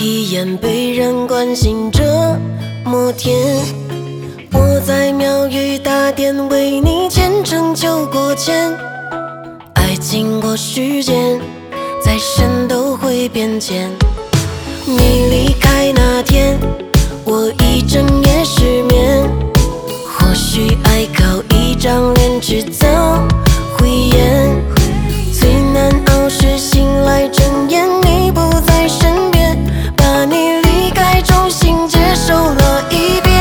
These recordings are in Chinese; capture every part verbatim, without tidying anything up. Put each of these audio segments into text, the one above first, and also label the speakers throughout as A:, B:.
A: 一眼被人关心这么甜，我在庙宇打点为你虔诚求过签。爱经过时间，再深都会变浅。你离开那天，我一整夜失眠。或许爱靠一张脸，迟早会厌。最难熬是醒来睁眼，你不在身边，把你离开重新接受了一遍。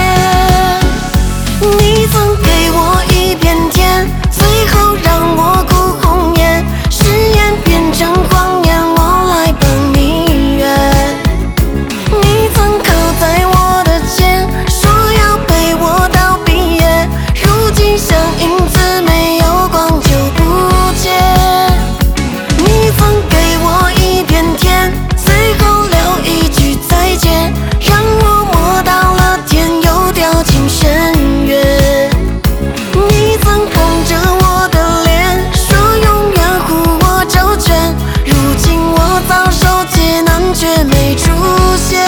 A: 你曾给我一片天，最后让我哭红颜，誓言变成谎言，我来帮你圆。你曾靠在我的肩，说要陪我到毕业，如今像影子没有光就不见。你曾给我一片天，最后留一句再见，让我摸到了天又掉进深渊。你曾捧着我的脸，说永远护我周全，如今我遭受劫难却没出现。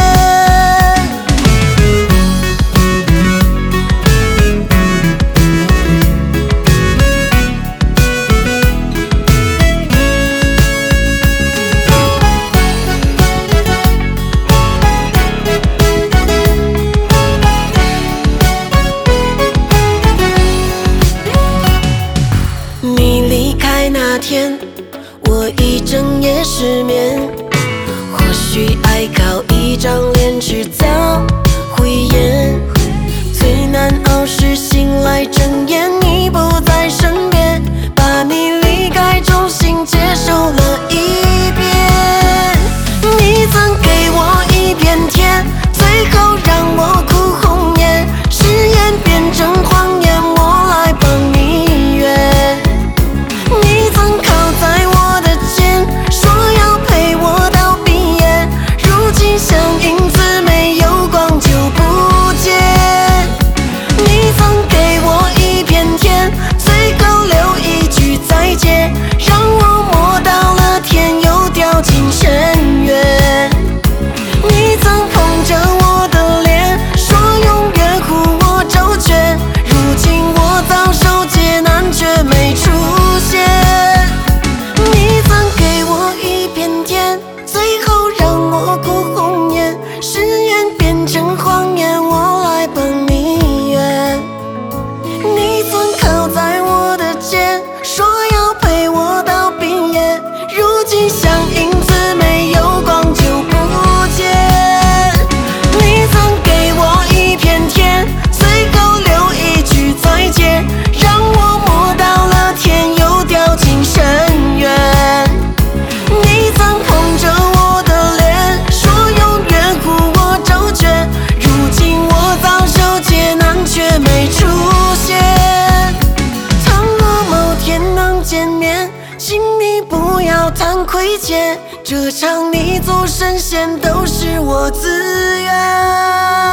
A: 你离开那天，我一整夜失眠。或许爱靠一张脸，迟早会厌。最难熬是醒来睁眼，你不在身边，把你离开重新接受了一遍。你曾给我一片天，最后让我哭红颜，誓言变成谎言，我来帮你圆。你曾靠在我的肩，说要陪我到毕业，如今像影子没有光就不见。你曾给我一片天，最后留一句再见，让我摸到了天又掉进深渊。你曾捧着我的脸，说永远护我周全，如今我遭受劫难却没出现。你曾给我一片天，最后让我哭红颜，誓言变成谎言，我来帮你圆。你曾靠在我的肩，说要陪我到毕业，如今像影子没有光就不见。你曾给我一片天，最后留一句再见，让我摸到了天又掉进深渊。你曾捧着我的脸，说永远护我周全，如今我遭受劫难却没出现。倘若某天能见面，请你不要谈亏欠，这场你走神仙都是我自愿。